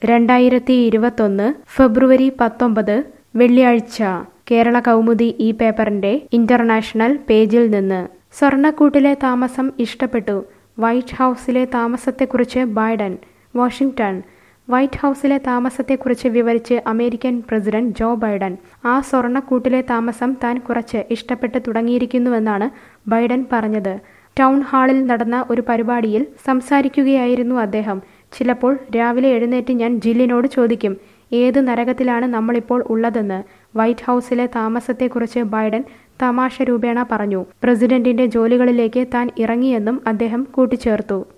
2021 ഫെബ്രുവരി 19 വെള്ളിയാഴ്ച കേരള കൗമുദി ഈ പേപ്പറിന്റെ ഇന്റർനാഷണൽ പേജിൽ നിന്ന് സ്വർണ്ണക്കൂട്ടിലെ താമസം ഇഷ്ടപ്പെട്ടു. വൈറ്റ് ഹൗസിലെ താമസത്തെക്കുറിച്ച് ബൈഡൻ. വാഷിംഗ്ടൺ. വൈറ്റ് ഹൗസിലെ താമസത്തെക്കുറിച്ച് വിവരിച്ച് അമേരിക്കൻ പ്രസിഡന്റ് ജോ ബൈഡൻ. ആ സ്വർണ്ണക്കൂട്ടിലെ താമസം താൻ കുറച്ച് ഇഷ്ടപ്പെട്ട് തുടങ്ങിയിരിക്കുന്നുവെന്നാണ് ബൈഡൻ പറഞ്ഞത്. ടൗൺ ഹാളിൽ നടന്ന ഒരു പരിപാടിയിൽ സംസാരിക്കുകയായിരുന്നു അദ്ദേഹം. ചിലപ്പോൾ രാവിലെ എഴുന്നേറ്റ് ഞാൻ ജില്ലിനോട് ചോദിക്കും, ഏത് നരകത്തിലാണ് നമ്മളിപ്പോൾ ഉള്ളതെന്ന്. വൈറ്റ് ഹൗസിലെ താമസത്തെക്കുറിച്ച് ബൈഡൻ തമാശ രൂപേണ പറഞ്ഞു. പ്രസിഡന്റിന്റെ ജോലികളിലേക്ക് താൻ ഇറങ്ങിയെന്നും അദ്ദേഹം കൂട്ടിച്ചേർത്തു.